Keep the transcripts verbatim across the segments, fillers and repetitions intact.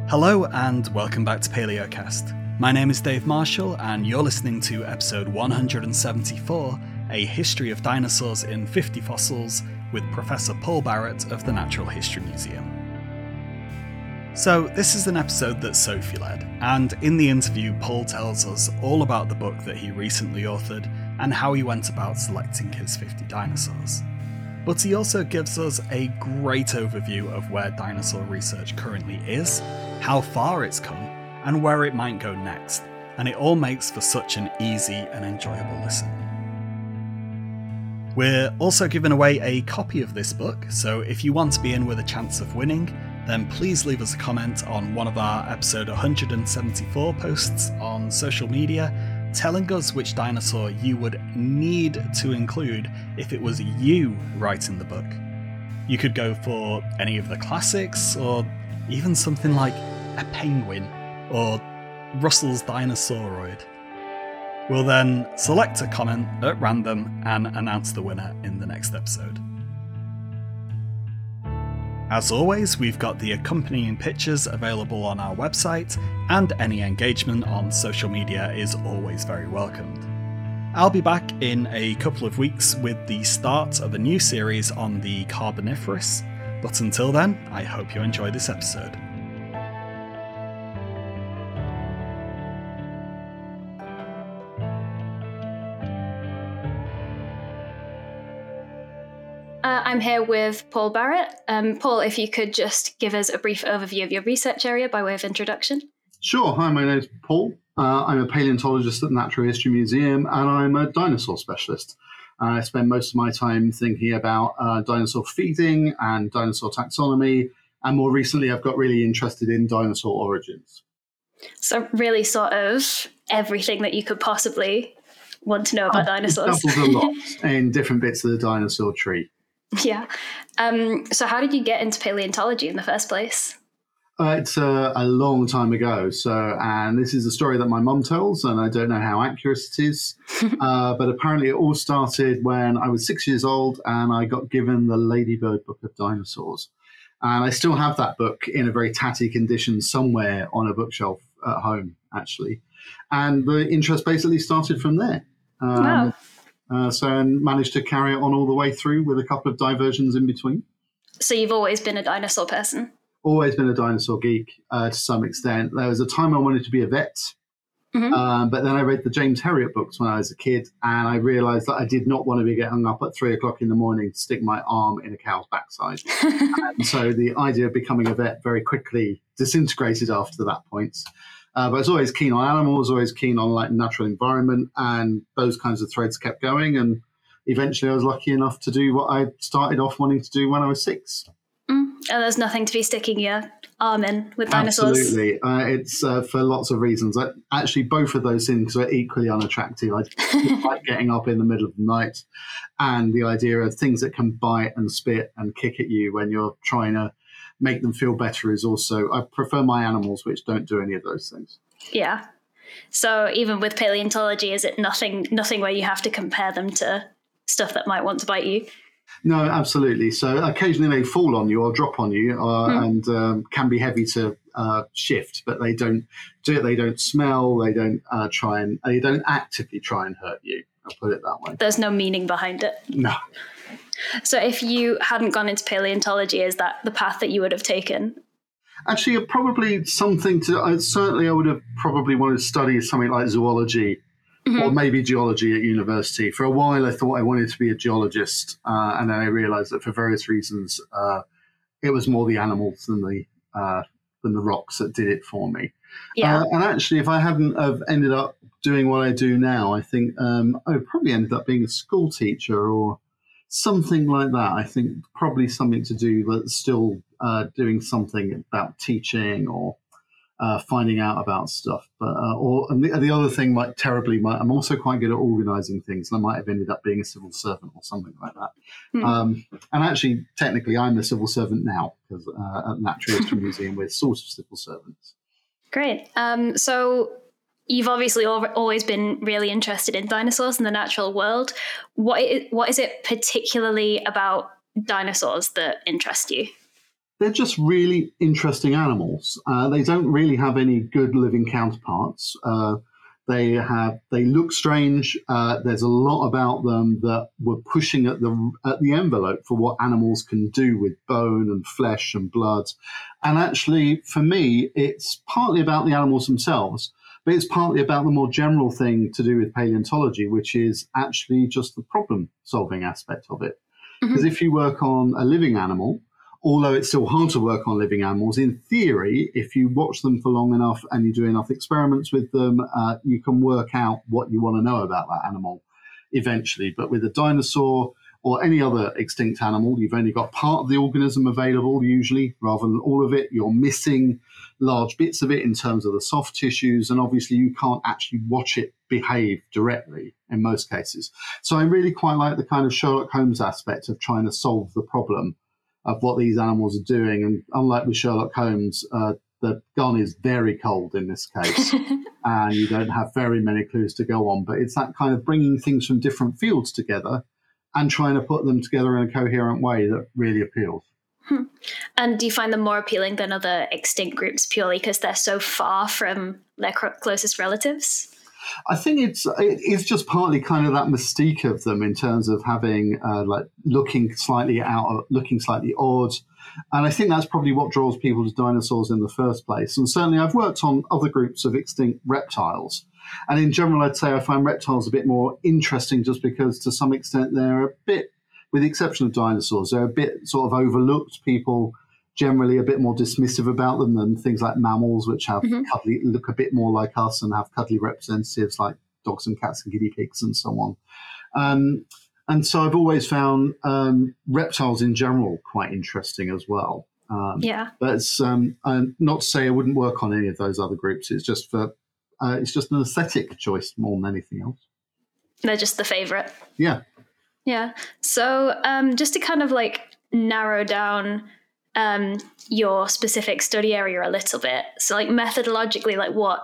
Hello and welcome back to PaleoCast. My name is Dave Marshall and you're listening to episode one hundred seventy-four, A History of Dinosaurs in fifty Fossils, with Professor Paul Barrett of the Natural History Museum. So this is an episode that Sophie led, and in the interview Paul tells us all about the book that he recently authored and how he went about selecting his fifty dinosaurs. But he also gives us a great overview of where dinosaur research currently is, how far it's come, and where it might go next, and it all makes for such an easy and enjoyable listen. We're also giving away a copy of this book, so if you want to be in with a chance of winning, then please leave us a comment on one of our episode one hundred seventy-four posts on social media, telling us which dinosaur you would need to include if it was you writing the book. You could go for any of the classics, or even something like a penguin, or Russell's Dinosauroid. We'll then select a comment at random and announce the winner in the next episode. As always, we've got the accompanying pictures available on our website, and any engagement on social media is always very welcomed. I'll be back in a couple of weeks with the start of a new series on the Carboniferous, but until then, I hope you enjoy this episode. Uh, I'm here with Paul Barrett. Um, Paul, if you could just give us a brief overview of your research area by way of introduction. Sure. Hi, my name is Paul. Uh, I'm a paleontologist at the Natural History Museum, and I'm a dinosaur specialist. Uh, I spend most of my time thinking about uh, dinosaur feeding and dinosaur taxonomy, and more recently I've got really interested in dinosaur origins. So really sort of everything that you could possibly want to know about I've dinosaurs. dabbled a lot in different bits of the dinosaur tree. Yeah. Um, so how did you get into paleontology in the first place? Uh, it's uh, a long time ago. So, and this is a story that my mum tells, and I don't know how accurate it is. uh, but apparently it all started when I was six years old and I got given the Ladybird Book of Dinosaurs. And I still have that book in a very tatty condition somewhere on a bookshelf at home, actually. And the interest basically started from there. Um, wow. Uh, so I managed to carry it on all the way through with a couple of diversions in between. So you've always been a dinosaur person? Always been a dinosaur geek uh, to some extent. There was a time I wanted to be a vet, mm-hmm. um, but then I read the James Herriot books when I was a kid, and I realised that I did not want to be getting up at three o'clock in the morning to stick my arm in a cow's backside. And so the idea of becoming a vet very quickly disintegrated after that point. Uh, but I was always keen on animals, always keen on like natural environment, and those kinds of threads kept going. And eventually I was lucky enough to do what I started off wanting to do when I was six. Mm. And there's nothing to be sticking your arm in with dinosaurs? Absolutely. Uh, it's uh, for lots of reasons. I, actually, both of those things are equally unattractive. I like getting up in the middle of the night, and the idea of things that can bite and spit and kick at you when you're trying to make them feel better is also, I prefer my animals which don't do any of those things. Yeah. So even with paleontology, is it nothing nothing where you have to compare them to stuff that might want to bite you? No, absolutely. So occasionally they fall on you or drop on you uh, mm. and um, can be heavy to uh, shift, but they don't do it. They don't smell. They don't uh, try and, they don't actively try and hurt you. I'll put it that way. There's no meaning behind it. No. So if you hadn't gone into paleontology, is that the path that you would have taken? Actually, probably something to, uh, certainly I would have probably wanted to study something like zoology mm-hmm. or maybe geology at university. For a while, I thought I wanted to be a geologist. Uh, and then I realized that for various reasons, uh, it was more the animals than the, uh, than the rocks that did it for me. Yeah. Uh, and actually, if I hadn't have ended up doing what I do now, I think um, I would probably ended up being a school teacher or something like that. I think probably something to do that's still uh, doing something about teaching or uh, finding out about stuff. But uh, or and the, the other thing might terribly, might, I'm also quite good at organising things. And I might have ended up being a civil servant or something like that. Mm. Um, and actually, technically, I'm a civil servant now because uh, at the Natural History Museum we're sort of civil servants. Great. Um, so you've obviously al- always been really interested in dinosaurs and the natural world. What is, what is it particularly about dinosaurs that interest you? they're just really interesting animals. Uh, they don't really have any good living counterparts. Uh, they have they look strange. Uh, there's a lot about them that were pushing at the at the envelope for what animals can do with bone and flesh and blood. And actually, for me, it's partly about the animals themselves, but it's partly about the more general thing to do with paleontology, which is actually just the problem-solving aspect of it. Because mm-hmm. if you work on a living animal, although it's still hard to work on living animals, in theory, if you watch them for long enough and you do enough experiments with them, uh, you can work out what you want to know about that animal eventually. But with a dinosaur or any other extinct animal, you've only got part of the organism available usually, rather than all of it. You're missing large bits of it in terms of the soft tissues, and obviously you can't actually watch it behave directly in most cases. So I really quite like the kind of Sherlock Holmes aspect of trying to solve the problem of what these animals are doing. And unlike with Sherlock Holmes, uh, the gun is very cold in this case, and you don't have very many clues to go on. But it's that kind of bringing things from different fields together and trying to put them together in a coherent way that really appeals. Hmm. And do you find them more appealing than other extinct groups purely because they're so far from their closest relatives? I think it's it's just partly kind of that mystique of them in terms of having uh, like looking slightly out, looking slightly odd, and I think that's probably what draws people to dinosaurs in the first place. And certainly, I've worked on other groups of extinct reptiles, and in general, I'd say I find reptiles a bit more interesting, just because to some extent they're a bit, with the exception of dinosaurs, they're a bit sort of overlooked. People generally a bit more dismissive about them than things like mammals, which have mm-hmm. cuddly, look a bit more like us and have cuddly representatives like dogs and cats and guinea pigs and so on. Um, and so I've always found um, reptiles in general quite interesting as well. Um, yeah. But it's um, um, not to say I wouldn't work on any of those other groups. It's just for uh, it's just an aesthetic choice more than anything else. They're just the favourite. Yeah. Yeah. So um, just to kind of like narrow down Um, your specific study area a little bit. So like methodologically, like what,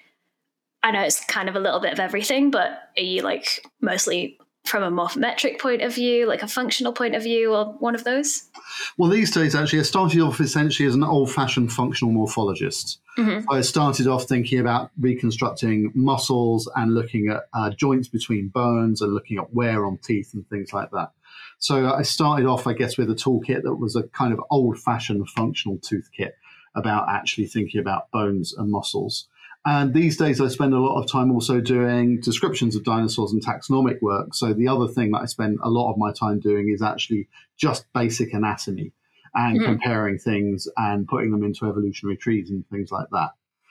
I know it's kind of a little bit of everything, but are you like mostly from a morphometric point of view, like a functional point of view, or one of those? Well, these days, actually, I started off essentially as an old-fashioned functional morphologist. Mm-hmm. I started off thinking about reconstructing muscles and looking at uh, joints between bones and looking at wear on teeth and things like that. So I started off, I guess, with a toolkit that was a kind of old-fashioned functional tooth kit about actually thinking about bones and muscles. And these days I spend a lot of time also doing descriptions of dinosaurs and taxonomic work. So the other thing that I spend a lot of my time doing is actually just basic anatomy and mm-hmm. comparing things and putting them into evolutionary trees and things like that.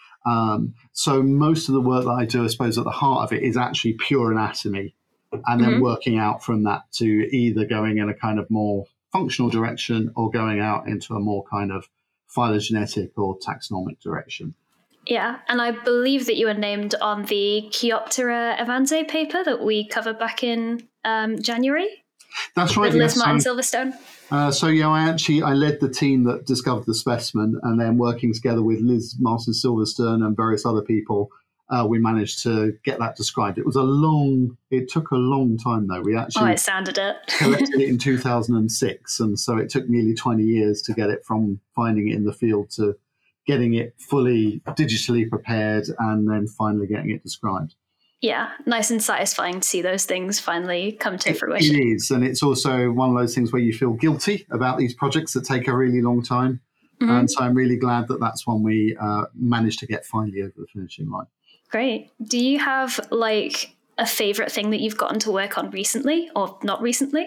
Um, so most of the work that I do, I suppose, at the heart of it is actually pure anatomy, and then mm-hmm. working out from that to either going in a kind of more functional direction or going out into a more kind of phylogenetic or taxonomic direction. Yeah, and I believe that you were named on the Chiroptera evansae paper that we covered back in um, January. That's right. With Liz yes. Martin so, Silverstone. Uh, so yeah, I actually I led the team that discovered the specimen, and then working together with Liz Martin Silverstone and various other people, uh, we managed to get that described. It was a long. It took a long time though. We actually oh, it sounded it. collected it in two thousand six, and so it took nearly twenty years to get it from finding it in the field to getting it fully digitally prepared and then finally getting it described. Yeah, nice and satisfying to see those things finally come to fruition. It is, and it's also one of those things where you feel guilty about these projects that take a really long time. Mm-hmm. And so I'm really glad that that's one we uh, managed to get finally over the finishing line. Great. Do you have like a favourite thing that you've gotten to work on recently or not recently?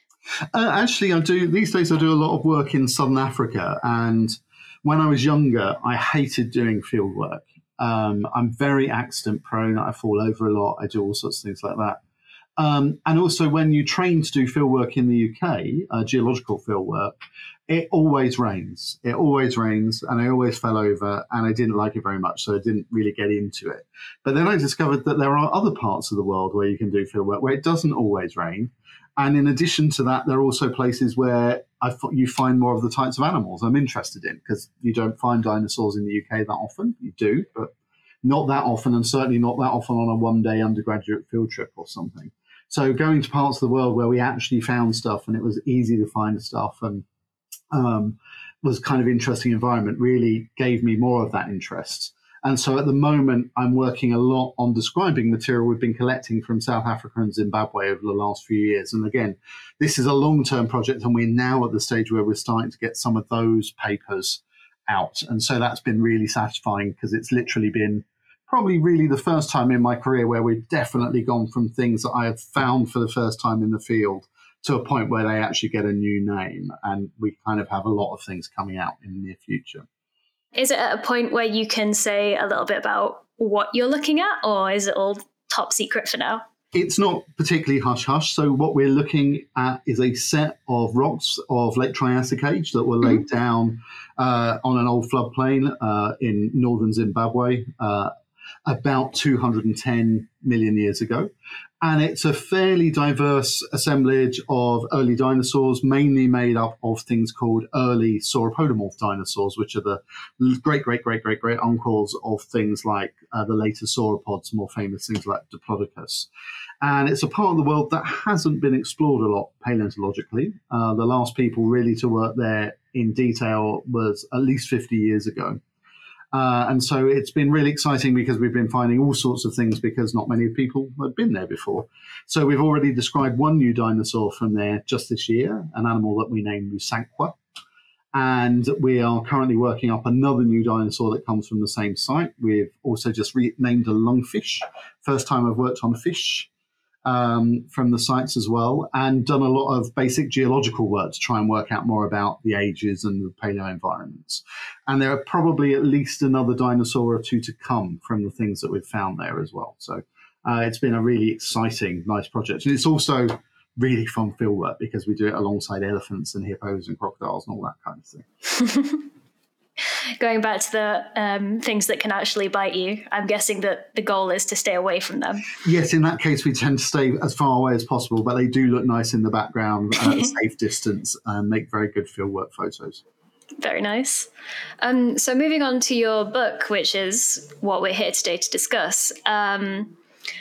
Uh, actually, I do. These days I do a lot of work in Southern Africa, and when I was younger, I hated doing field work. Um, I'm very accident prone. I fall over a lot. I do all sorts of things like that. Um, and also when you train to do field work in the U K, uh, geological field work, it always rains. It always rains, and I always fell over, and I didn't like it very much, so I didn't really get into it. But then I discovered that there are other parts of the world where you can do field work where it doesn't always rain. And in addition to that, there are also places where I f- you find more of the types of animals I'm interested in, because you don't find dinosaurs in the U K that often. You do, but not that often, and certainly not that often on a one-day undergraduate field trip or something. So going to parts of the world where we actually found stuff and it was easy to find stuff, and um, was kind of interesting environment really gave me more of that interest. And so at the moment, I'm working a lot on describing material we've been collecting from South Africa and Zimbabwe over the last few years. And again, this is a long-term project, and we're now at the stage where we're starting to get some of those papers out. And so that's been really satisfying, because it's literally been probably really the first time in my career where we've definitely gone from things that I had found for the first time in the field to a point where they actually get a new name. And we kind of have a lot of things coming out in the near future. Is it at a point where you can say a little bit about what you're looking at, or is it all top secret for now? It's not particularly hush-hush. So what we're looking at is a set of rocks of late Triassic age that were laid mm-hmm. down uh, on an old floodplain uh, in northern Zimbabwe uh, about two hundred ten million years ago. And it's a fairly diverse assemblage of early dinosaurs, mainly made up of things called early sauropodomorph dinosaurs, which are the great, great, great, great, great uncles of things like uh, the later sauropods, more famous things like Diplodocus. And it's a part of the world that hasn't been explored a lot paleontologically. Uh, the last people really to work there in detail was at least fifty years ago. Uh, and so it's been really exciting because we've been finding all sorts of things because not many people have been there before. So we've already described one new dinosaur from there just this year, an animal that we named Musankwa. And we are currently working up another new dinosaur that comes from the same site. We've also just renamed a lungfish. First time I've worked on fish um, from the sites as well, and done a lot of basic geological work to try and work out more about the ages and the paleo environments. And there are probably at least another dinosaur or two to come from the things that we've found there as well. So uh, it's been a really exciting, nice project. And it's also really fun field work because we do it alongside elephants and hippos and crocodiles and all that kind of thing. Going back to the um, things that can actually bite you, I'm guessing that the goal is to stay away from them. Yes, in that case, we tend to stay as far away as possible, but they do look nice in the background at a safe distance and make very good fieldwork photos. Very nice. Um, so moving on to your book, which is what we're here today to discuss. Um,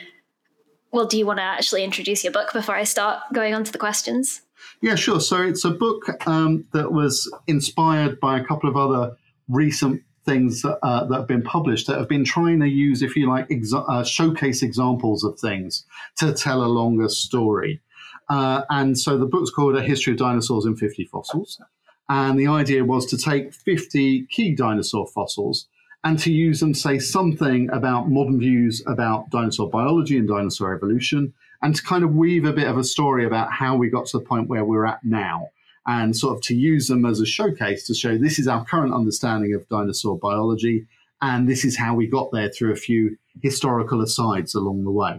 well, do you want to actually introduce your book before I start going on to the questions? Yeah, sure. So it's a book um, that was inspired by a couple of other recent things that, uh, that have been published that have been trying to use, if you like, exa- uh, showcase examples of things to tell a longer story. Uh, and so the book's called A History of Dinosaurs in fifty Fossils. And the idea was to take fifty key dinosaur fossils and to use them to say something about modern views about dinosaur biology and dinosaur evolution, and to kind of weave a bit of a story about how we got to the point where we're at now, and sort of to use them as a showcase to show this is our current understanding of dinosaur biology, and this is how we got there through a few historical asides along the way.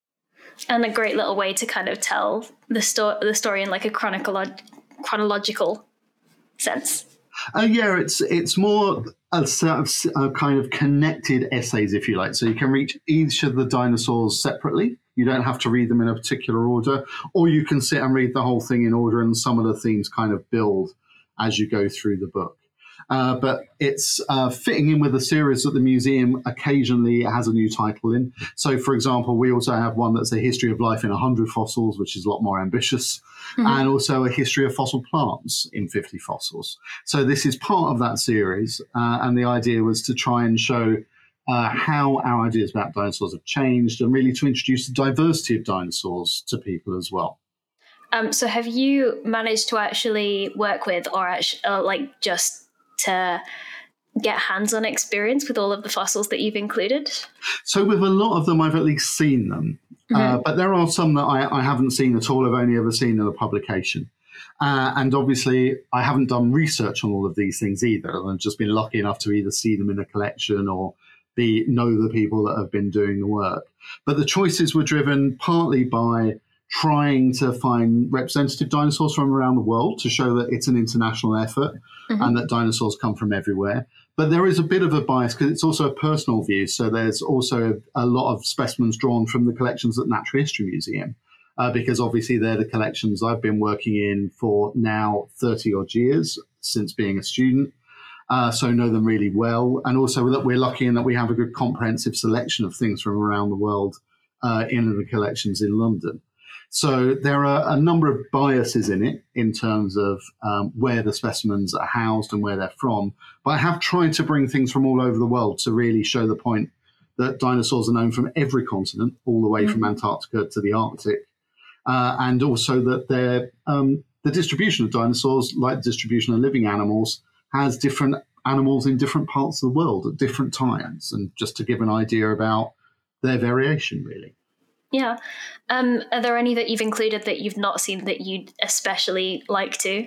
And a great little way to kind of tell the, sto- the story in like a chronolog- chronological sense. Uh, yeah, it's it's more a set of uh, kind of connected essays, if you like. So you can reach each of the dinosaurs separately. You don't have to read them in a particular order, or you can sit and read the whole thing in order, and some of the themes kind of build as you go through the book. Uh, but it's uh, fitting in with a series that the museum occasionally has a new title in. So, for example, we also have one that's a history of life in one hundred fossils, which is a lot more ambitious, mm-hmm. and also a history of fossil plants in fifty fossils. So this is part of that series, uh, and the idea was to try and show uh, how our ideas about dinosaurs have changed, and really to introduce the diversity of dinosaurs to people as well. Um, so have you managed to actually work with, or actually, uh, like just to get hands-on experience with all of the fossils that you've included? So with a lot of them, I've at least seen them. Mm-hmm. Uh, but there are some that I, I haven't seen at all. I've only ever seen in a publication. Uh, and obviously, I haven't done research on all of these things either. I've just been lucky enough to either see them in a collection or be know the people that have been doing the work. But the choices were driven partly by trying to find representative dinosaurs from around the world to show that it's an international effort, mm-hmm. and that dinosaurs come from everywhere. But there is a bit of a bias because it's also a personal view. So there's also a lot of specimens drawn from the collections at Natural History Museum, uh, because obviously they're the collections I've been working in for now thirty odd years since being a student. Uh, so know them really well. And also that we're lucky in that we have a good comprehensive selection of things from around the world uh, in the collections in London. So there are a number of biases in it in terms of um, where the specimens are housed and where they're from. But I have tried to bring things from all over the world to really show the point that dinosaurs are known from every continent, all the way mm-hmm. from Antarctica to the Arctic. Uh, and also that they're, um, the distribution of dinosaurs, like the distribution of living animals, has different animals in different parts of the world at different times. And just to give an idea about their variation, really. Yeah. Um, are there any that you've included that you've not seen that you'd especially like to?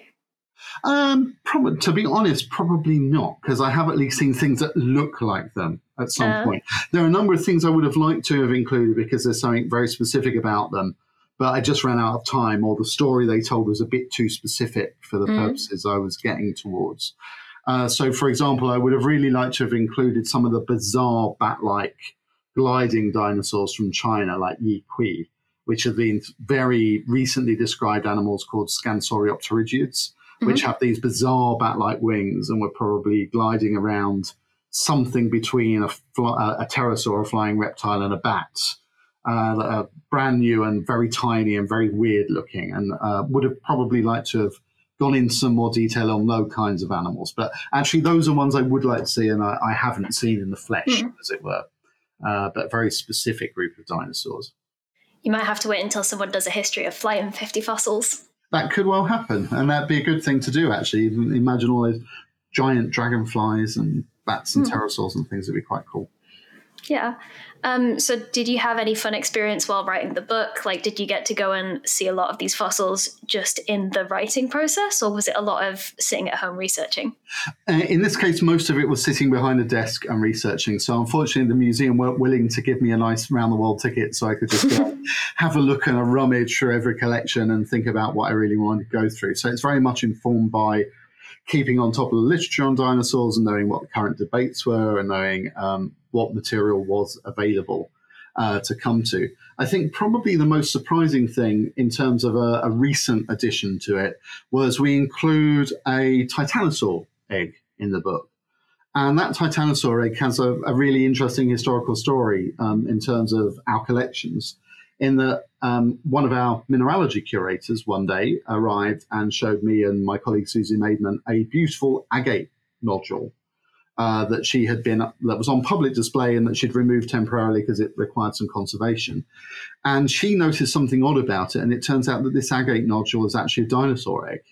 Um, probably, to be honest, probably not, because I have at least seen things that look like them at some uh, point. There are a number of things I would have liked to have included because there's something very specific about them, but I just ran out of time, or the story they told was a bit too specific for the mm. purposes I was getting towards. Uh, so, for example, I would have really liked to have included some of the bizarre bat-like gliding dinosaurs from China, like Yi Kui, which have been very recently described animals called Scansoriopterygiids, mm-hmm. which have these bizarre bat-like wings and were probably gliding around something between a, fly, a pterosaur, a flying reptile, and a bat. Uh, that are brand new and very tiny and very weird looking, and uh, would have probably liked to have gone into some more detail on those kinds of animals. But actually, those are ones I would like to see, and I, I haven't seen in the flesh, mm-hmm. as it were. Uh, but a very specific group of dinosaurs. You might have to wait until someone does a history of flying fifty fossils. That could well happen, and that'd be a good thing to do, actually. Imagine all those giant dragonflies and bats and mm. pterosaurs and things. Would be quite cool. Yeah. Um, so did you have any fun experience while writing the book? Like, did you get to go and see a lot of these fossils just in the writing process, or was it a lot of sitting at home researching? Uh, in this case, most of it was sitting behind a desk and researching. So unfortunately, the museum weren't willing to give me a nice round-the-world ticket so I could just go have a look and a rummage through every collection and think about what I really wanted to go through. So it's very much informed by keeping on top of the literature on dinosaurs and knowing what the current debates were and knowing um, what material was available uh, to come to. I think probably the most surprising thing in terms of a, a recent addition to it was we include a titanosaur egg in the book. And that titanosaur egg has a, a really interesting historical story um, in terms of our collections, in that um, one of our mineralogy curators one day arrived and showed me and my colleague Susie Maidman a beautiful agate nodule uh, that she had been that was on public display and that she'd removed temporarily because it required some conservation. And she noticed something odd about it, and it turns out that this agate nodule is actually a dinosaur egg.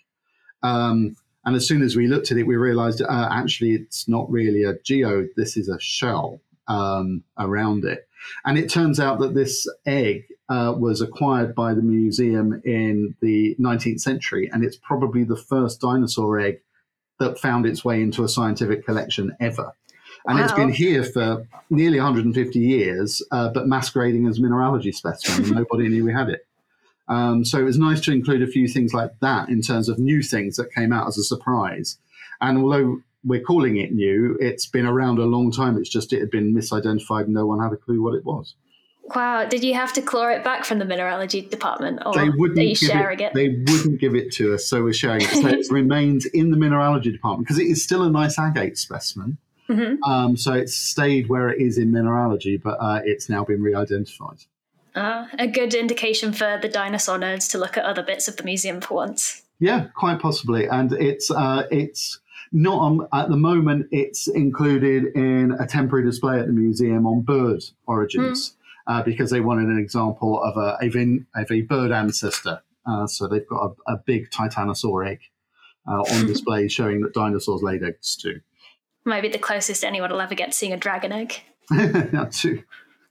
Um, and as soon as we looked at it, we realized uh, actually it's not really a geode, this is a shell um, around it. And it turns out that this egg uh, was acquired by the museum in the nineteenth century, and it's probably the first dinosaur egg that found its way into a scientific collection ever. And wow. It's been here for nearly one hundred fifty years, uh, but masquerading as mineralogy specimen. Nobody knew we had it. Um, so it was nice to include a few things like that in terms of new things that came out as a surprise. And although we're calling it new, it's been around a long time. It's just it had been misidentified and no one had a clue what it was. Wow. Did you have to claw it back from the mineralogy department, or they wouldn't are you give sharing it, it? They wouldn't give it to us, so we're sharing it. So it remains in the mineralogy department because it is still a nice agate specimen. Mm-hmm. Um, so it's stayed where it is in mineralogy, but uh, it's now been re-identified. Uh, a good indication for the dinosaur nerds to look at other bits of the museum for once. Yeah, quite possibly. And it's uh, it's not on, at the moment, it's included in a temporary display at the museum on bird origins mm. uh, because they wanted an example of a, of a, of a bird ancestor. Uh, so they've got a, a big titanosaur egg uh, on display showing that dinosaurs laid eggs too. Might be the closest anyone will ever get to seeing a dragon egg. That too.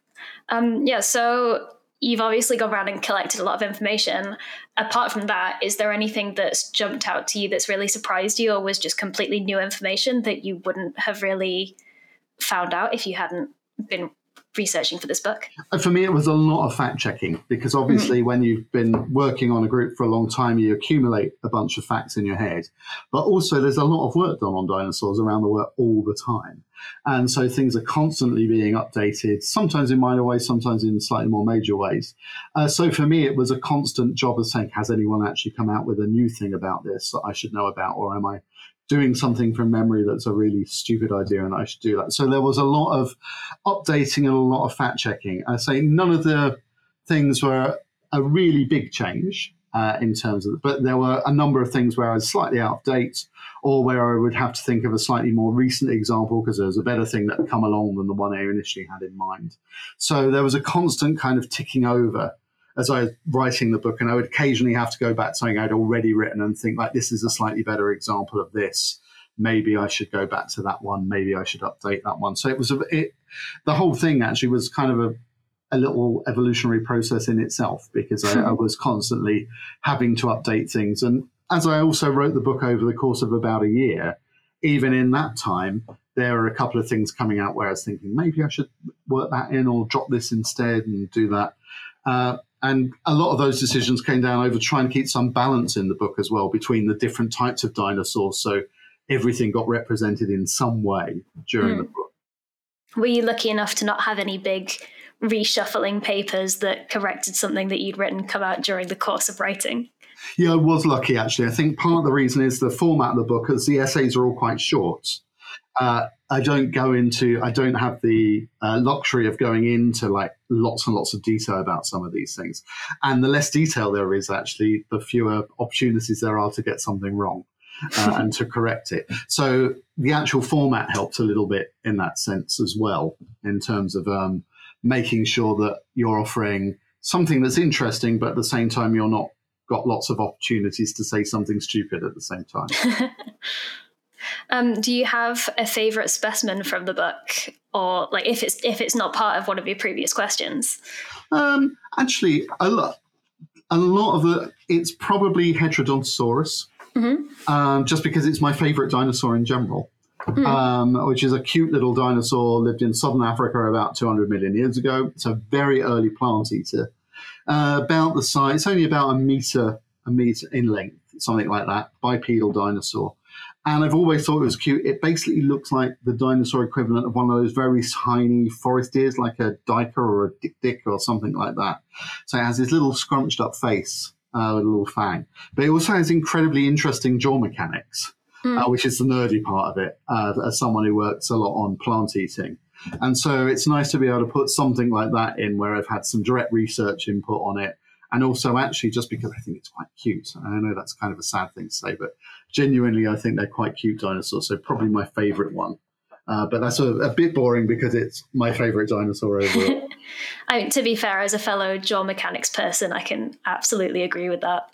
Um, yeah, so you've obviously gone around and collected a lot of information. Apart from that, is there anything that's jumped out to you that's really surprised you or was just completely new information that you wouldn't have really found out if you hadn't been researching for this book? For me, it was a lot of fact-checking because obviously mm-hmm. when you've been working on a group for a long time, you accumulate a bunch of facts in your head. But also there's a lot of work done on dinosaurs around the world all the time. And so things are constantly being updated, sometimes in minor ways, sometimes in slightly more major ways. Uh, so for me, it was a constant job of saying, has anyone actually come out with a new thing about this that I should know about, or am I doing something from memory that's a really stupid idea and I should do that? So there was a lot of updating and a lot of fact checking. I say none of the things were a really big change uh, in terms of, but there were a number of things where I was slightly out of date, or where I would have to think of a slightly more recent example because there was a better thing that had come along than the one I initially had in mind. So there was a constant kind of ticking over as I was writing the book, and I would occasionally have to go back to something I'd already written and think, like, this is a slightly better example of this. Maybe I should go back to that one. Maybe I should update that one. So it was a, it, the whole thing actually was kind of a, a little evolutionary process in itself, because I, I was constantly having to update things. And as I also wrote the book over the course of about a year, even in that time, there were a couple of things coming out where I was thinking, maybe I should work that in or drop this instead and do that. Uh, And a lot of those decisions came down over trying to keep some balance in the book as well between the different types of dinosaurs. So everything got represented in some way during mm. the book. Were you lucky enough to not have any big reshuffling papers that corrected something that you'd written come out during the course of writing? Yeah, I was lucky, actually. I think part of the reason is the format of the book, as the essays are all quite short. Uh, I don't go into, I don't have the uh, luxury of going into like lots and lots of detail about some of these things. And the less detail there is, actually, the fewer opportunities there are to get something wrong uh, and to correct it. So the actual format helps a little bit in that sense as well, in terms of um, making sure that you're offering something that's interesting, but at the same time, you're not got lots of opportunities to say something stupid at the same time. Um, do you have a favorite specimen from the book, or like if it's if it's not part of one of your previous questions? Um, actually, a lot, a lot of the it's probably Heterodontosaurus, mm-hmm. um, just because it's my favorite dinosaur in general, mm-hmm. um, which is a cute little dinosaur, lived in southern Africa about two hundred million years ago. It's a very early plant eater, uh, about the size. It's only about a meter, a meter in length, something like that. Bipedal dinosaur. And I've always thought it was cute. It basically looks like the dinosaur equivalent of one of those very tiny forest deers, like a Diker or a Dick Dick or something like that. So it has this little scrunched up face uh, with a little fang. But it also has incredibly interesting jaw mechanics, mm. uh, which is the nerdy part of it, uh, as someone who works a lot on plant eating. And so it's nice to be able to put something like that in where I've had some direct research input on it. And also, actually, just because I think it's quite cute. And I know that's kind of a sad thing to say, but genuinely, I think they're quite cute dinosaurs. So probably my favorite one. Uh, but that's a, a bit boring because it's my favorite dinosaur overall. I mean, to be fair, as a fellow jaw mechanics person, I can absolutely agree with that.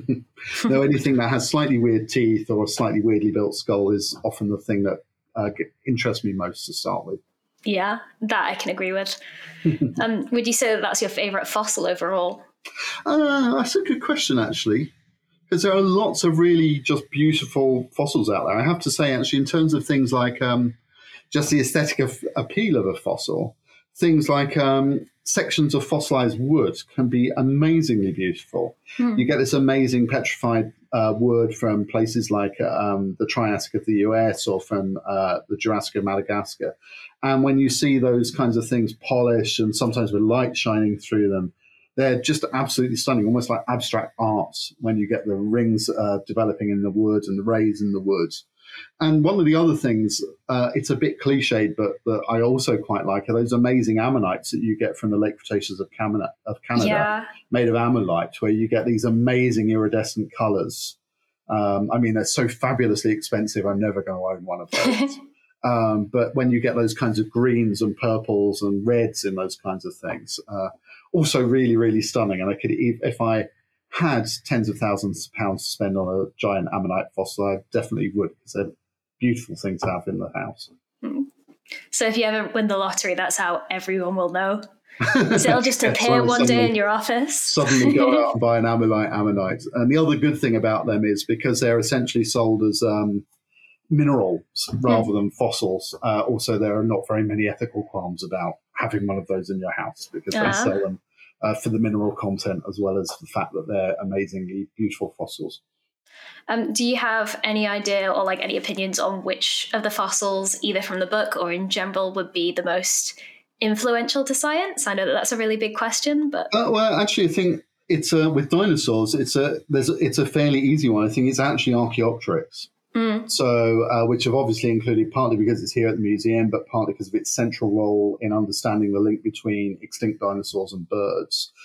No, anything that has slightly weird teeth or a slightly weirdly built skull is often the thing that uh, interests me most to start with. Yeah, that I can agree with. um, would you say that that's your favorite fossil overall? Uh, that's a good question, actually, because there are lots of really just beautiful fossils out there. I have to say, actually, in terms of things like um, just the aesthetic of, appeal of a fossil, things like um, sections of fossilized wood can be amazingly beautiful. Mm. You get this amazing petrified uh, wood from places like um, the Triassic of the U S or from uh, the Jurassic of Madagascar. And when you see those kinds of things polished and sometimes with light shining through them, they're just absolutely stunning, almost like abstract art when you get the rings uh, developing in the wood and the rays in the wood. And one of the other things, uh, it's a bit cliched, but that I also quite like are those amazing ammonites that you get from the Lake Cretaceous of Canada, of Canada yeah. made of ammonite, where you get these amazing iridescent colors. Um, I mean, they're so fabulously expensive, I'm never going to own one of those. um, but when you get those kinds of greens and purples and reds in those kinds of things, uh, also really, really stunning. And I could, if I had tens of thousands of pounds to spend on a giant ammonite fossil, I definitely would, because they're a beautiful thing to have in the house. So if you ever win the lottery, that's how everyone will know. So it'll just appear yeah, one day in your office. Suddenly go out and buy an ammonite ammonite. And the other good thing about them is because they're essentially sold as um, minerals rather than fossils. Uh, also, there are not very many ethical qualms about having one of those in your house, because uh-huh. they sell them uh, for the mineral content as well as the fact that they're amazingly beautiful fossils. Um, do you have any idea or like any opinions on which of the fossils, either from the book or in general, would be the most influential to science? I know that that's a really big question, but uh, well, actually, I think it's uh, with dinosaurs. It's a there's it's a fairly easy one. I think it's actually Archaeopteryx. Mm. So, uh, which have obviously included partly because it's here at the museum, but partly because of its central role in understanding the link between extinct dinosaurs and birds.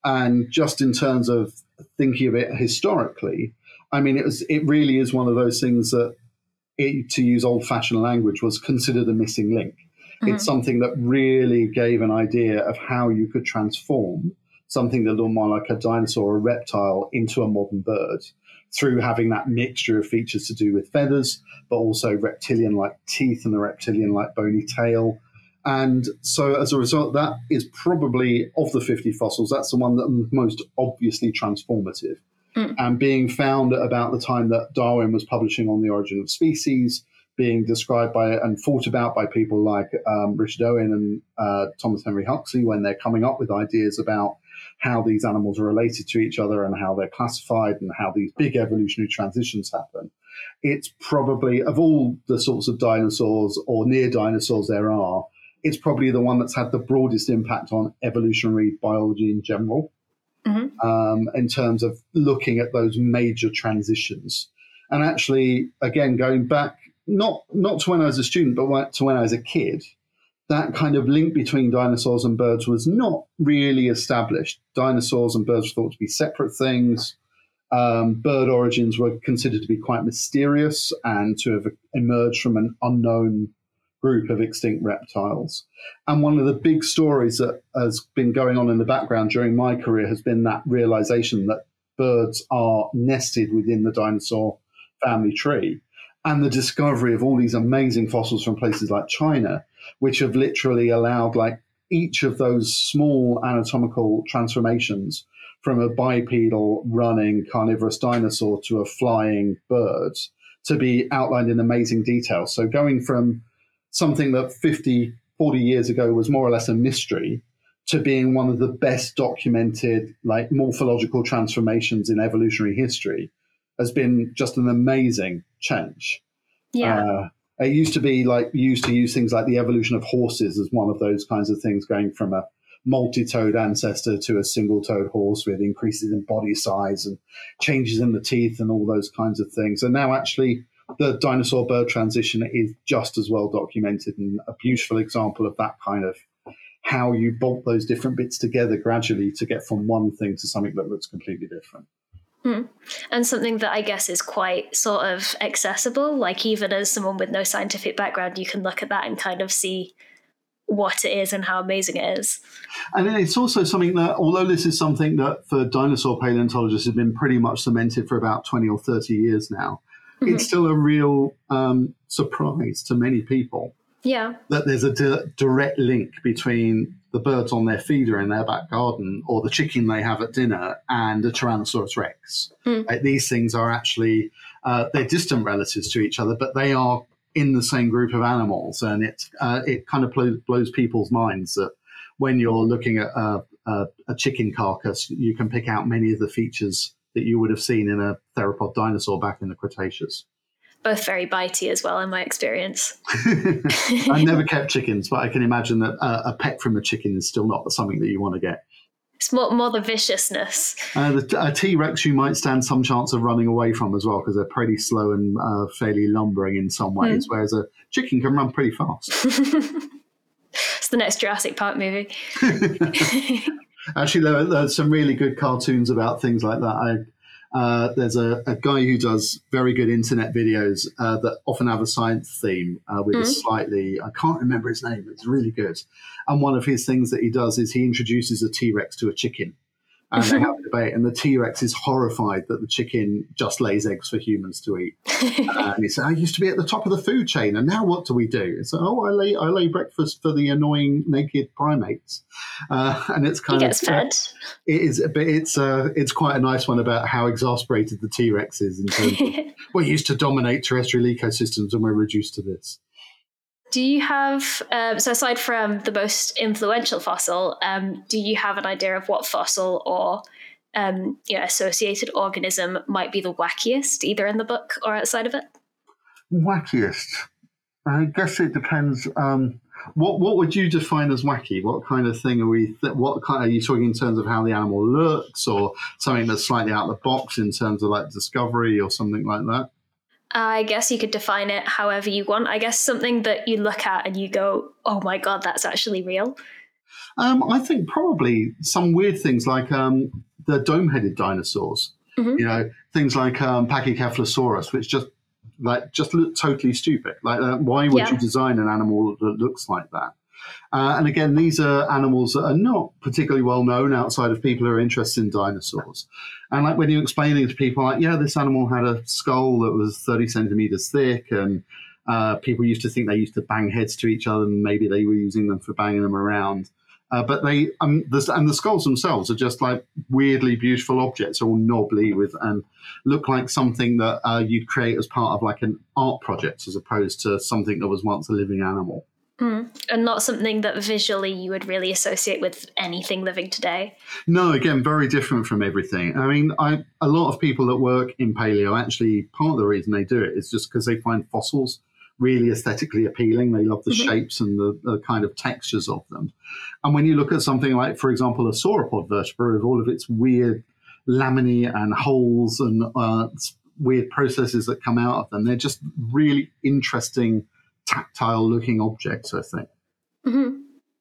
And just in terms of thinking of it historically, I mean, it was it really is one of those things that, it, to use old-fashioned language, was considered a missing link. Mm-hmm. It's something that really gave an idea of how you could transform something that looked more like a dinosaur or a reptile into a modern bird through having that mixture of features to do with feathers, but also reptilian-like teeth and a reptilian-like bony tail. And so as a result, that is probably, of the fifty fossils, that's the one that most obviously transformative. Mm. And being found at about the time that Darwin was publishing On the Origin of Species, being described by and thought about by people like um, Richard Owen and uh, Thomas Henry Huxley when they're coming up with ideas about how these animals are related to each other and how they're classified and how these big evolutionary transitions happen. It's probably, of all the sorts of dinosaurs or near dinosaurs there are, it's probably the one that's had the broadest impact on evolutionary biology in general, mm-hmm. um, in terms of looking at those major transitions. And actually, again, going back, not, not to when I was a student, but to when I was a kid, that kind of link between dinosaurs and birds was not really established. Dinosaurs and birds were thought to be separate things. Um, bird origins were considered to be quite mysterious and to have emerged from an unknown group of extinct reptiles. And one of the big stories that has been going on in the background during my career has been that realization that birds are nested within the dinosaur family tree, and the discovery of all these amazing fossils from places like China, which have literally allowed like each of those small anatomical transformations from a bipedal running carnivorous dinosaur to a flying bird to be outlined in amazing detail. So going from something that fifty, forty years ago was more or less a mystery to being one of the best documented like morphological transformations in evolutionary history has been just an amazing change. Yeah. Uh, it used to be like used to use things like the evolution of horses as one of those kinds of things, going from a multi-toed ancestor to a single-toed horse with increases in body size and changes in the teeth and all those kinds of things. And now actually the dinosaur bird transition is just as well documented and a beautiful example of that kind of how you bolt those different bits together gradually to get from one thing to something that looks completely different. Hmm. And something that I guess is quite sort of accessible, like even as someone with no scientific background, you can look at that and kind of see what it is and how amazing it is. And it's also something that, although this is something that for dinosaur paleontologists has been pretty much cemented for about twenty or thirty years now, mm-hmm. it's still a real um, surprise to many people. Yeah. That there's a di- direct link between the birds on their feeder in their back garden or the chicken they have at dinner and a Tyrannosaurus rex. Mm. Like, these things are actually, uh, they're distant relatives to each other, but they are in the same group of animals. And it, uh, it kind of blows, blows people's minds that when you're looking at a, a, a chicken carcass, you can pick out many of the features that you would have seen in a theropod dinosaur back in the Cretaceous. Both very bitey as well, in my experience. I never kept chickens, but I can imagine that uh, a peck from a chicken is still not something that you want to get. It's more, more the viciousness. Uh, the, a T-Rex you might stand some chance of running away from as well, because they're pretty slow and uh, fairly lumbering in some ways, mm. whereas a chicken can run pretty fast. It's the next Jurassic Park movie. Actually, there, there's some really good cartoons about things like that. I Uh, there's a, a guy who does very good internet videos uh, that often have a science theme uh, with mm. a slightly, I can't remember his name, it's really good. And one of his things that he does is he introduces a T-Rex to a chicken. And they have a debate, and the T-Rex is horrified that the chicken just lays eggs for humans to eat. Uh, and he said, I used to be at the top of the food chain, and now what do we do? It's like, oh, I lay I lay breakfast for the annoying naked primates. Uh, and it's kind he of gets fed. It is, but it's uh, it's quite a nice one about how exasperated the T-Rex is in terms of we're used to dominate terrestrial ecosystems, and we're reduced to this. Do you have, um, so aside from the most influential fossil, um, do you have an idea of what fossil or um, you know, associated organism might be the wackiest, either in the book or outside of it? Wackiest? I guess it depends. Um, what what would you define as wacky? What kind of thing are we, th- what kind, are you talking in terms of how the animal looks, or something that's slightly out of the box in terms of like discovery or something like that? I guess you could define it however you want. I guess something that you look at and you go, oh my God, that's actually real. Um, I think probably some weird things like um, the dome-headed dinosaurs. Mm-hmm. You know, things like um, Pachycephalosaurus, which just like just look totally stupid. Like, uh, why would Yeah. you design an animal that looks like that? Uh, and again, these are animals that are not particularly well known outside of people who are interested in dinosaurs. And like when you're explaining to people, like, yeah, this animal had a skull that was thirty centimeters thick, and uh, people used to think they used to bang heads to each other, and maybe they were using them for banging them around. Uh, but they, um, the, and the skulls themselves are just like weirdly beautiful objects, all knobbly with and look like something that uh, you'd create as part of like an art project, as opposed to something that was once a living animal. Mm. And not something that visually you would really associate with anything living today. No, again, very different from everything. I mean, I, a lot of people that work in paleo, actually, part of the reason they do it is just because they find fossils really aesthetically appealing. They love the mm-hmm. shapes and the, the kind of textures of them. And when you look at something like, for example, a sauropod vertebra with all of its weird laminae and holes and uh, weird processes that come out of them, they're just really interesting, tactile-looking objects, I think. Mm-hmm.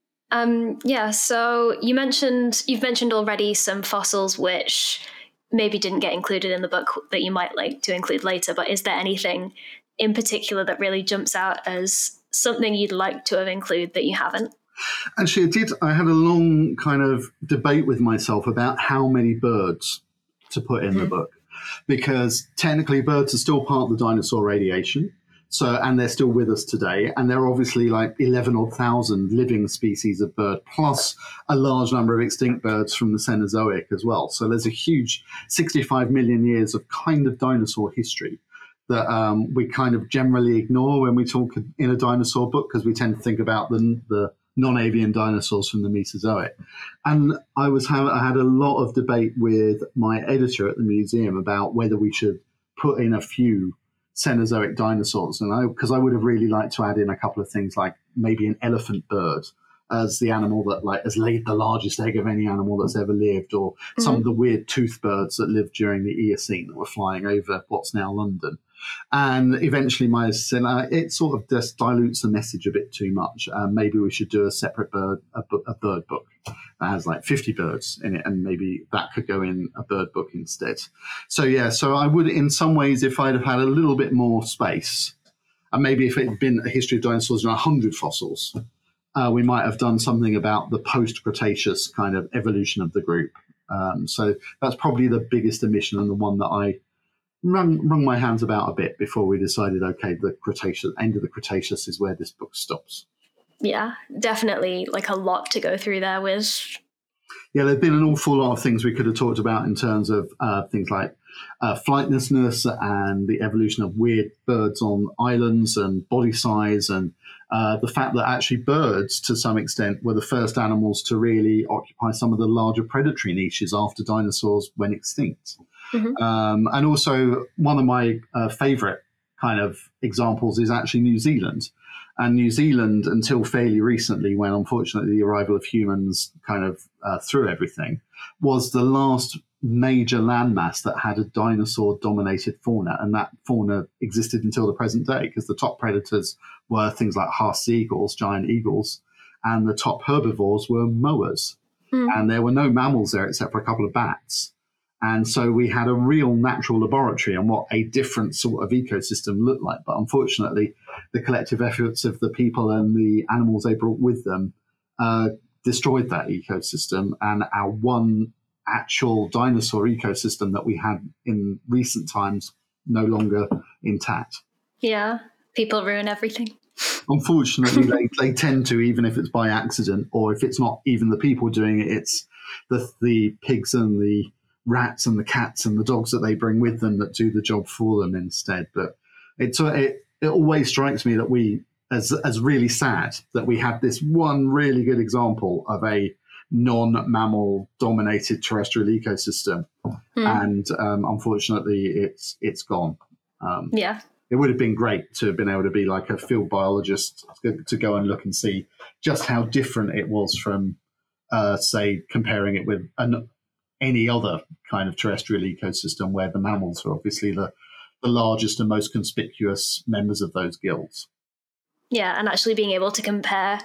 Um, yeah, so you mentioned, you've mentioned already some fossils which maybe didn't get included in the book that you might like to include later, but is there anything in particular that really jumps out as something you'd like to have included that you haven't? Actually, I did. I had a long kind of debate with myself about how many birds to put in mm-hmm. the book, because technically birds are still part of the dinosaur radiation. So, and they're still with us today. And there are obviously like eleven or thousand living species of bird, plus a large number of extinct birds from the Cenozoic as well. So there's a huge sixty-five million years of kind of dinosaur history that um, we kind of generally ignore when we talk in a dinosaur book, because we tend to think about the, the non-avian dinosaurs from the Mesozoic. And I was ha- I had a lot of debate with my editor at the museum about whether we should put in a few Cenozoic dinosaurs, and I because I would have really liked to add in a couple of things like maybe an elephant bird as the animal that like has laid the largest egg of any animal that's ever lived, or mm-hmm. some of the weird tooth birds that lived during the Eocene that were flying over what's now London. And eventually my said uh, it sort of just dilutes the message a bit too much. Um, maybe we should do a separate bird a, a bird book that has like fifty birds in it, and maybe that could go in a bird book instead. So yeah, so I would, in some ways, if I'd have had a little bit more space, and maybe if it had been a history of dinosaurs and a hundred fossils, uh, we might have done something about the post-Cretaceous kind of evolution of the group. Um, so that's probably the biggest omission, and the one that I wrung, wrung my hands about a bit before we decided, okay, the Cretaceous end of the Cretaceous is where this book stops. Yeah, definitely like a lot to go through there with. Yeah, there've been an awful lot of things we could have talked about in terms of uh, things like uh, flightlessness and the evolution of weird birds on islands and body size, and uh, the fact that actually birds, to some extent, were the first animals to really occupy some of the larger predatory niches after dinosaurs went extinct. Mm-hmm. Um, and also, one of my uh, favourite kind of examples is actually New Zealand. And New Zealand, until fairly recently, when unfortunately the arrival of humans kind of uh, threw everything, was the last major landmass that had a dinosaur-dominated fauna. And that fauna existed until the present day, because the top predators were things like Haast's eagles, giant eagles, and the top herbivores were moas. Mm. And there were no mammals there except for a couple of bats. And so we had a real natural laboratory on what a different sort of ecosystem looked like. But unfortunately, the collective efforts of the people and the animals they brought with them uh, destroyed that ecosystem. And our one actual dinosaur ecosystem that we had in recent times no longer intact. Yeah, people ruin everything. Unfortunately, they, they tend to, even if it's by accident, or if it's not even the people doing it, it's the the pigs and the rats and the cats and the dogs that they bring with them that do the job for them instead. But it it, it always strikes me that we, as as really sad, that we had this one really good example of a non-mammal dominated terrestrial ecosystem, mm. and um, unfortunately, it's it's gone. Um, yeah, it would have been great to have been able to be like a field biologist to, to go and look and see just how different it was from, uh, say, comparing it with an any other kind of terrestrial ecosystem where the mammals are obviously the, the largest and most conspicuous members of those guilds. Yeah, and actually being able to compare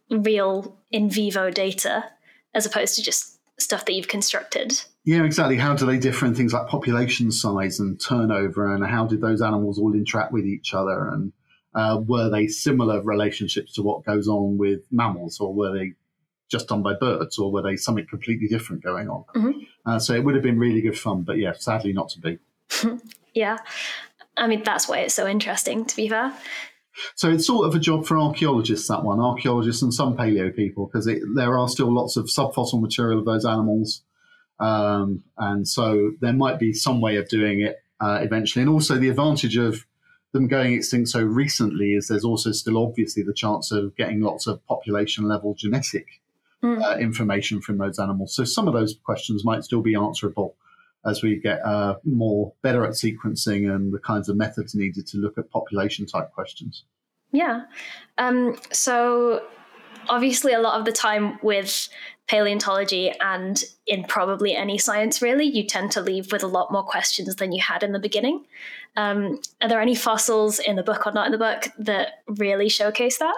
real in vivo data as opposed to just stuff that you've constructed. Yeah, exactly. How do they differ in things like population size and turnover, and how did those animals all interact with each other? And uh, were they similar relationships to what goes on with mammals, or were they just done by birds, or were they something completely different going on? Mm-hmm. Uh, so it would have been really good fun, but yeah, sadly not to be. Yeah. I mean, that's why it's so interesting, to be fair. So it's sort of a job for archaeologists, that one, archaeologists and some paleo people, because there are still lots of subfossil material of those animals. Um, and so there might be some way of doing it uh, eventually. And also the advantage of them going extinct so recently is there's also still obviously the chance of getting lots of population level genetic mm. uh, information from those animals. So some of those questions might still be answerable as we get uh, more better at sequencing and the kinds of methods needed to look at population type questions. Yeah. Um, so obviously a lot of the time with paleontology and in probably any science really, you tend to leave with a lot more questions than you had in the beginning. Um, are there any fossils in the book or not in the book that really showcase that?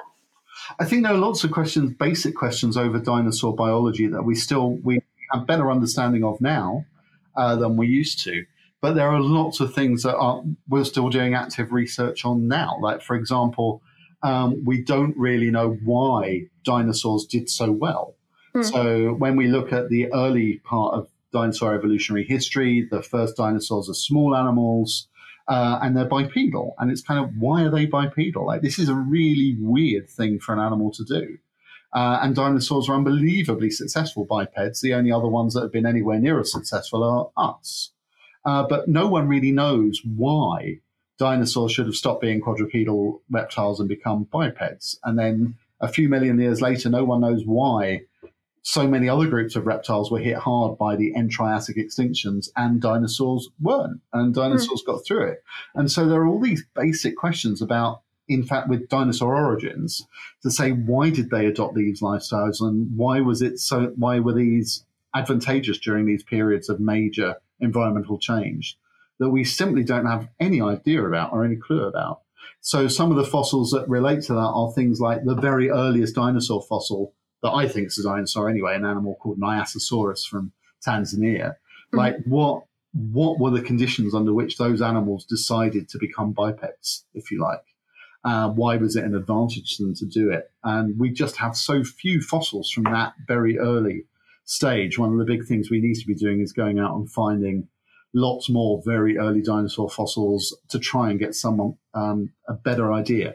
I think there are lots of questions, basic questions over dinosaur biology that we still we have better understanding of now uh, than we used to. But there are lots of things that are, we're still doing active research on now. Like, for example, um, we don't really know why dinosaurs did so well. Mm. So when we look at the early part of dinosaur evolutionary history, the first dinosaurs are small animals uh, and they're bipedal. And it's kind of, why are they bipedal? Like, this is a really weird thing for an animal to do. Uh, and dinosaurs are unbelievably successful bipeds. The only other ones that have been anywhere near as successful are us. Uh, but no one really knows why dinosaurs should have stopped being quadrupedal reptiles and become bipeds. And then a few million years later, no one knows why so many other groups of reptiles were hit hard by the end-Triassic extinctions and dinosaurs weren't, and dinosaurs mm. got through it. And so there are all these basic questions about, in fact, with dinosaur origins, to say, why did they adopt these lifestyles, and why was it so, why were these advantageous during these periods of major environmental change that we simply don't have any idea about or any clue about. So some of the fossils that relate to that are things like the very earliest dinosaur fossil that I think is a dinosaur anyway, an animal called Nyasasaurus from Tanzania. Mm-hmm. Like, what what were the conditions under which those animals decided to become bipeds, if you like? Uh, why was it an advantage to them to do it? And we just have so few fossils from that very early stage. One of the big things we need to be doing is going out and finding lots more very early dinosaur fossils to try and get someone um, a better idea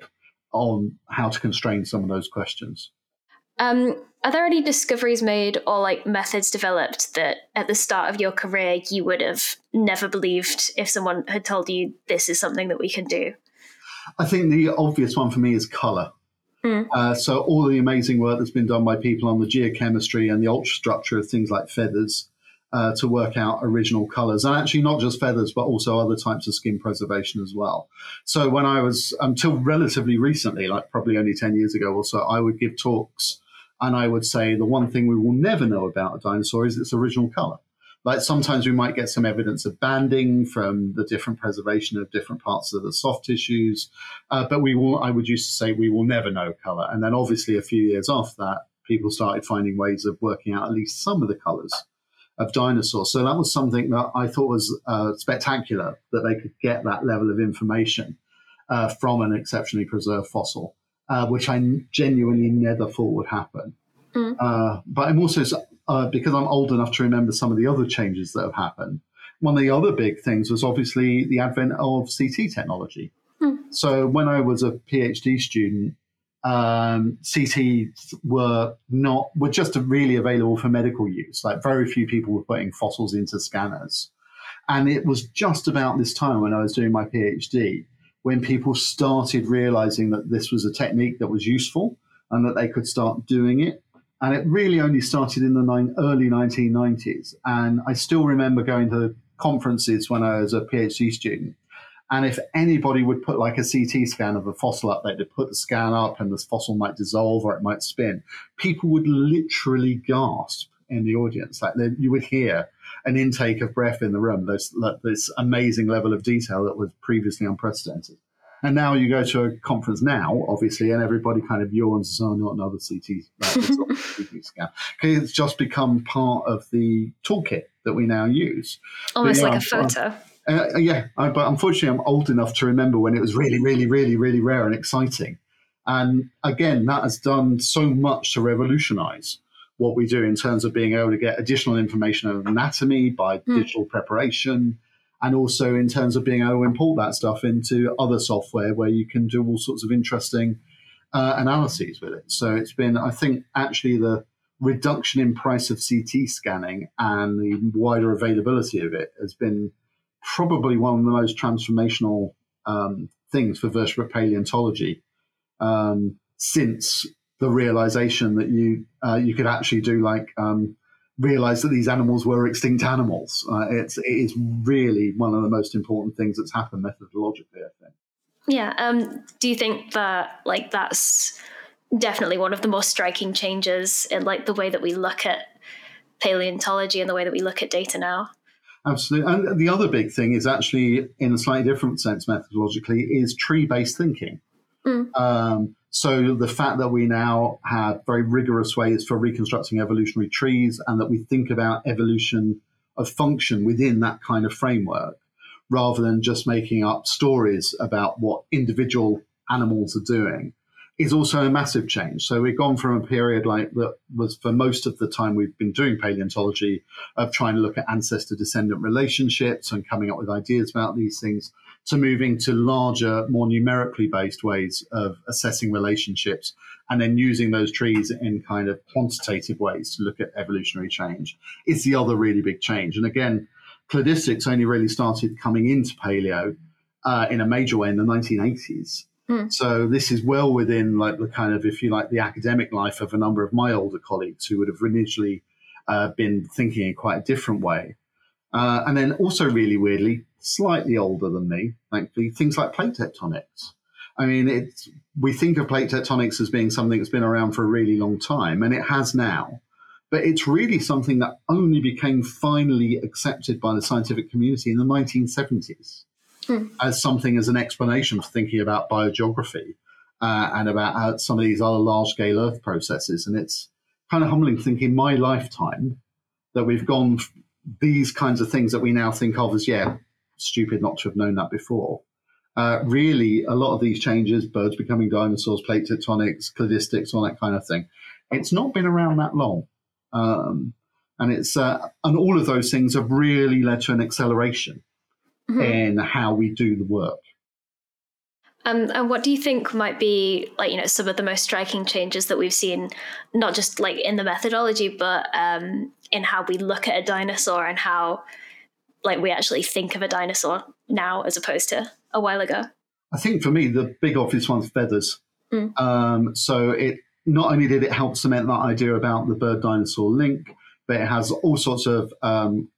on how to constrain some of those questions. Um, are there any discoveries made or like methods developed that at the start of your career you would have never believed if someone had told you this is something that we can do? I think the obvious one for me is colour. Mm. Uh, so all the amazing work that's been done by people on the geochemistry and the ultrastructure of things like feathers uh, to work out original colours. And actually not just feathers, but also other types of skin preservation as well. So when I was, until relatively recently, like probably only ten years ago or so, I would give talks and I would say the one thing we will never know about a dinosaur is its original colour. Like, sometimes we might get some evidence of banding from the different preservation of different parts of the soft tissues, uh, but we will. I would used to say we will never know colour. And then obviously a few years after that, people started finding ways of working out at least some of the colours of dinosaurs. So that was something that I thought was uh, spectacular, that they could get that level of information uh, from an exceptionally preserved fossil, uh, which I genuinely never thought would happen. Mm. Uh, but I'm also... Uh, because I'm old enough to remember some of the other changes that have happened. One of the other big things was obviously the advent of C T technology. Mm. So when I was a PhD student, um, C Ts were not were just really available for medical use. Like, very few people were putting fossils into scanners. And it was just about this time when I was doing my PhD when people started realizing that this was a technique that was useful and that they could start doing it. And it really only started in the nine, early nineteen nineties. And I still remember going to conferences when I was a PhD student. And if anybody would put like a C T scan of a fossil up there, to put the scan up and this fossil might dissolve or it might spin, people would literally gasp in the audience. Like, you would hear an intake of breath in the room, this, this amazing level of detail that was previously unprecedented. And now you go to a conference now, obviously, and everybody kind of yawns, oh, not another C T, uh, C T scan. Okay, it's just become part of the toolkit that we now use. Almost but, like know, a photo. Uh, yeah, I, but unfortunately, I'm old enough to remember when it was really, really, really, really rare and exciting. And again, that has done so much to revolutionize what we do in terms of being able to get additional information on anatomy by mm. digital preparation, and also in terms of being able to import that stuff into other software where you can do all sorts of interesting uh, analyses with it. So it's been, I think, actually the reduction in price of C T scanning and the wider availability of it has been probably one of the most transformational um, things for vertebrate paleontology um, since the realization that you uh, you could actually do like um, realize that these animals were extinct animals. Uh, it's it is really one of the most important things that's happened methodologically, I think. Yeah. Um, do you think that like that's definitely one of the most striking changes in like the way that we look at paleontology and the way that we look at data now? Absolutely. And the other big thing is actually, in a slightly different sense methodologically, is tree-based thinking. Mm. Um, so the fact that we now have very rigorous ways for reconstructing evolutionary trees, and that we think about evolution of function within that kind of framework, rather than just making up stories about what individual animals are doing, is also a massive change. So we've gone from a period like that was for most of the time we've been doing paleontology of trying to look at ancestor-descendant relationships and coming up with ideas about these things, to moving to larger, more numerically based ways of assessing relationships and then using those trees in kind of quantitative ways to look at evolutionary change. It's the other really big change. And again, cladistics only really started coming into paleo uh, in a major way in the nineteen eighties. Mm. So this is well within like the kind of, if you like, the academic life of a number of my older colleagues who would have initially uh, been thinking in quite a different way. Uh, and then also really weirdly, slightly older than me, thankfully, things like plate tectonics. I mean, it's, we think of plate tectonics as being something that's been around for a really long time, and it has now. But it's really something that only became finally accepted by the scientific community in the nineteen seventies. Hmm. As something as an explanation for thinking about biogeography uh, and about how some of these other large-scale Earth processes. And it's kind of humbling to think in my lifetime that we've gone f- these kinds of things that we now think of as, yeah, stupid not to have known that before. Uh, really, a lot of these changes, birds becoming dinosaurs, plate tectonics, cladistics, all that kind of thing, it's not been around that long. Um, and it's uh, and all of those things have really led to an acceleration Mm-hmm. in how we do the work. Um, and what do you think might be like, you know, some of the most striking changes that we've seen, not just like in the methodology, but um, in how we look at a dinosaur and how like we actually think of a dinosaur now as opposed to a while ago? I think for me, the big obvious one's feathers. Mm. Um, so it not only did it help cement that idea about the bird dinosaur link, but it has all sorts of um,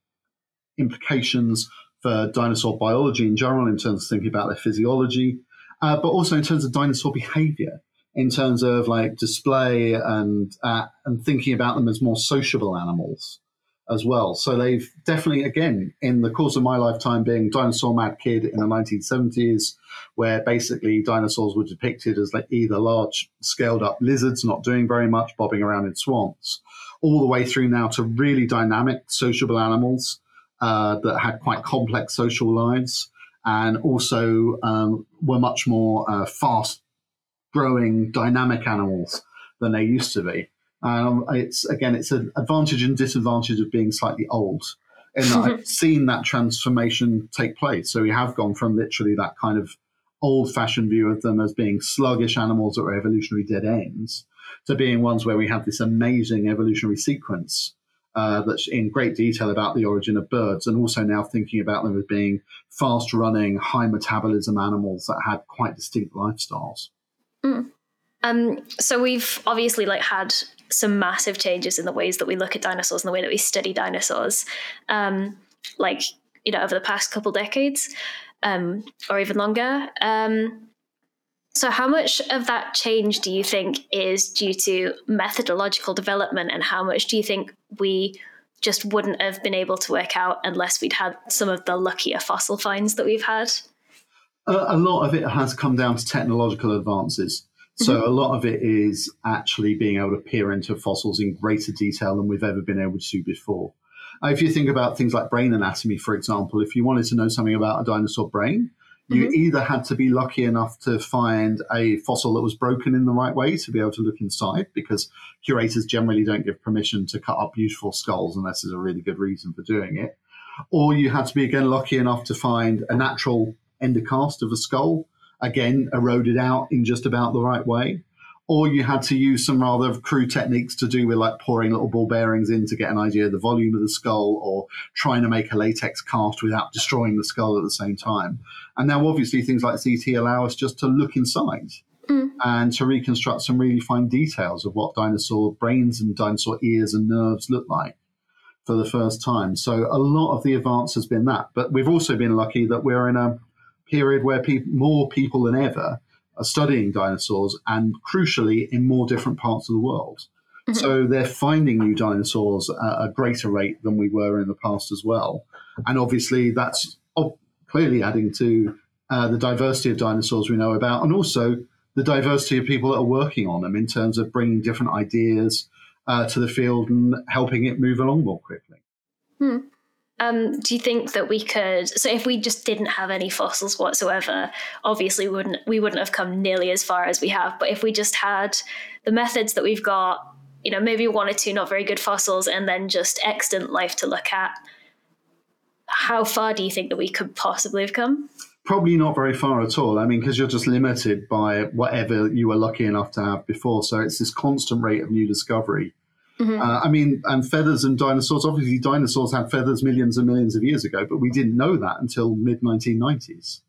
implications for dinosaur biology in general, in terms of thinking about their physiology, uh, but also in terms of dinosaur behavior, in terms of like display and uh, and thinking about them as more sociable animals as well. So they've definitely, again, in the course of my lifetime being dinosaur mad kid in the nineteen seventies, where basically dinosaurs were depicted as like either large scaled up lizards not doing very much, bobbing around in swamps, all the way through now to really dynamic sociable animals Uh, that had quite complex social lives and also um, were much more uh, fast-growing, dynamic animals than they used to be. Um, it's again, it's an advantage and disadvantage of being slightly old, and I've seen that transformation take place. So we have gone from literally that kind of old-fashioned view of them as being sluggish animals that were evolutionary dead ends to being ones where we have this amazing evolutionary sequence Uh, that's in great detail about the origin of birds, and also now thinking about them as being fast-running, high-metabolism animals that had quite distinct lifestyles. Mm. Um, so we've obviously like had some massive changes in the ways that we look at dinosaurs and the way that we study dinosaurs, um, like, you know, over the past couple decades um, or even longer. Um, So how much of that change do you think is due to methodological development, and how much do you think we just wouldn't have been able to work out unless we'd had some of the luckier fossil finds that we've had? A, a lot of it has come down to technological advances. So mm-hmm. a lot of it is actually being able to peer into fossils in greater detail than we've ever been able to before. Uh, if you think about things like brain anatomy, for example, if you wanted to know something about a dinosaur brain, you mm-hmm. either had to be lucky enough to find a fossil that was broken in the right way to be able to look inside, because curators generally don't give permission to cut up beautiful skulls unless there's a really good reason for doing it. Or you had to be, again, lucky enough to find a natural endocast of a skull, again, eroded out in just about the right way. Or you had to use some rather crude techniques to do with like pouring little ball bearings in to get an idea of the volume of the skull, or trying to make a latex cast without destroying the skull at the same time. And now obviously things like C T allow us just to look inside mm. and to reconstruct some really fine details of what dinosaur brains and dinosaur ears and nerves look like for the first time. So a lot of the advance has been that. But we've also been lucky that we're in a period where pe- more people than ever are studying dinosaurs, and crucially in more different parts of the world. Mm-hmm. So they're finding new dinosaurs at a greater rate than we were in the past as well. And obviously that's clearly adding to uh, the diversity of dinosaurs we know about, and also the diversity of people that are working on them in terms of bringing different ideas uh, to the field and helping it move along more quickly. Hmm. Um, do you think that we could, so if we just didn't have any fossils whatsoever, obviously we wouldn't, we wouldn't have come nearly as far as we have, but if we just had the methods that we've got, you know, maybe one or two not very good fossils and then just extant life to look at, how far do you think that we could possibly have come? Probably not very far at all. I mean, because you're just limited by whatever you were lucky enough to have before. So it's this constant rate of new discovery. Mm-hmm. Uh, I mean, and feathers and dinosaurs, obviously dinosaurs had feathers millions and millions of years ago, but we didn't know that until mid nineteen nineties.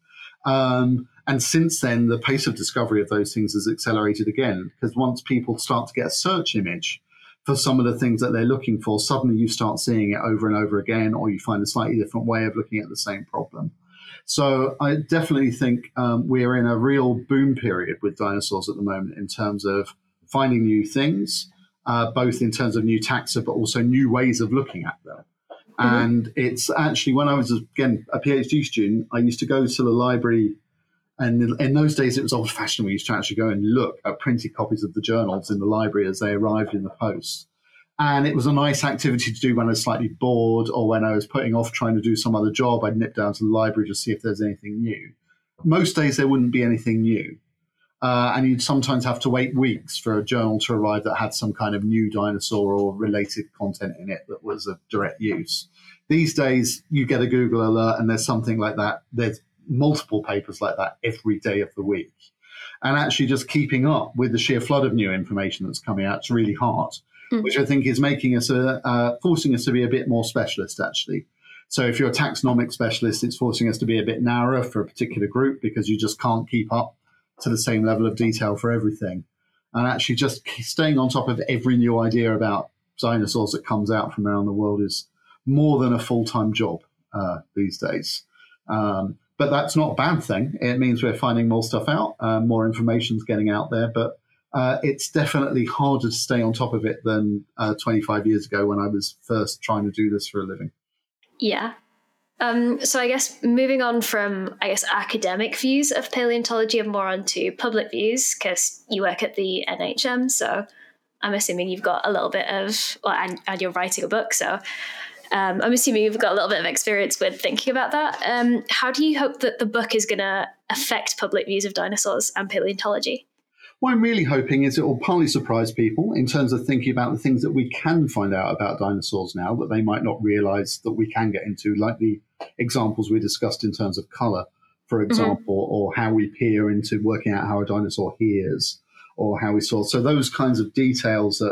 Um, and since then, the pace of discovery of those things has accelerated again, because once people start to get a search image for some of the things that they're looking for, suddenly you start seeing it over and over again, or you find a slightly different way of looking at the same problem. So I definitely think um, we're in a real boom period with dinosaurs at the moment in terms of finding new things, Uh, both in terms of new taxa, but also new ways of looking at them. Mm-hmm. And it's actually, when I was, again, a PhD student, I used to go to the library, and in those days it was old-fashioned. We used to actually go and look at printed copies of the journals in the library as they arrived in the post. And it was a nice activity to do when I was slightly bored, or when I was putting off trying to do some other job. I'd nip down to the library to see if there's anything new. Most days there wouldn't be anything new. Uh, and you'd sometimes have to wait weeks for a journal to arrive that had some kind of new dinosaur or related content in it that was of direct use. These days, you get a Google alert and there's something like that. There's multiple papers like that every day of the week. And actually just keeping up with the sheer flood of new information that's coming out is really hard, mm. which I think is making us, a, uh, forcing us to be a bit more specialist, actually. So if you're a taxonomic specialist, it's forcing us to be a bit narrower for a particular group, because you just can't keep up to the same level of detail for everything. And actually just staying on top of every new idea about dinosaurs that comes out from around the world is more than a full-time job uh, these days. Um, but that's not a bad thing. It means we're finding more stuff out, uh, more information's getting out there, but uh, it's definitely harder to stay on top of it than uh, twenty-five years ago when I was first trying to do this for a living. Yeah. Um, so I guess moving on from, I guess, academic views of paleontology and more onto public views, because you work at the N H M, so I'm assuming you've got a little bit of, well, and, and you're writing a book, so um, I'm assuming you've got a little bit of experience with thinking about that. Um, how do you hope that the book is going to affect public views of dinosaurs and paleontology? What I'm really hoping is it will partly surprise people in terms of thinking about the things that we can find out about dinosaurs now that they might not realize that we can get into, like the examples we discussed in terms of color, for example, mm-hmm. or how we peer into working out how a dinosaur hears, or how we saw. So those kinds of details that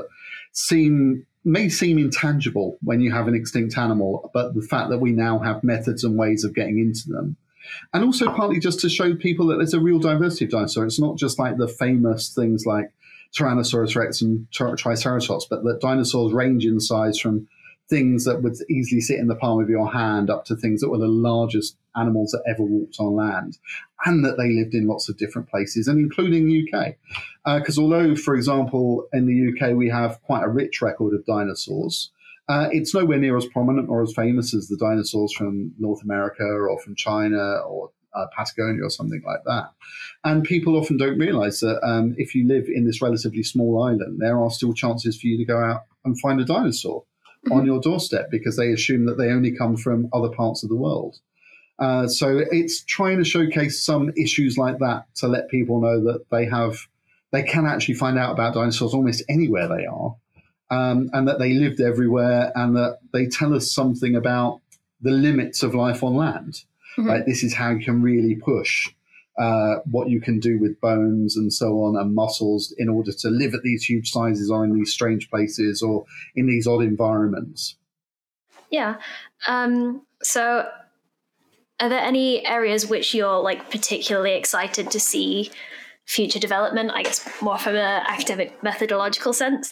seem may seem intangible when you have an extinct animal, but the fact that we now have methods and ways of getting into them. And also partly just to show people that there's a real diversity of dinosaurs. It's not just like the famous things like Tyrannosaurus rex and Triceratops, but that dinosaurs range in size from things that would easily sit in the palm of your hand up to things that were the largest animals that ever walked on land, and that they lived in lots of different places, and including the U K. Because uh, although, for example, in the U K we have quite a rich record of dinosaurs, Uh, it's nowhere near as prominent or as famous as the dinosaurs from North America or from China or uh, Patagonia or something like that. And people often don't realize that um, if you live in this relatively small island, there are still chances for you to go out and find a dinosaur mm-hmm. on your doorstep, because they assume that they only come from other parts of the world. Uh, so it's trying to showcase some issues like that to let people know that they have, they can actually find out about dinosaurs almost anywhere they are, um, and that they lived everywhere, and that they tell us something about the limits of life on land. Mm-hmm. Like, this is how you can really push uh, what you can do with bones and so on, and muscles, in order to live at these huge sizes or in these strange places or in these odd environments. Yeah. Um, so are there any areas which you're like particularly excited to see future development, I guess more from an academic methodological sense?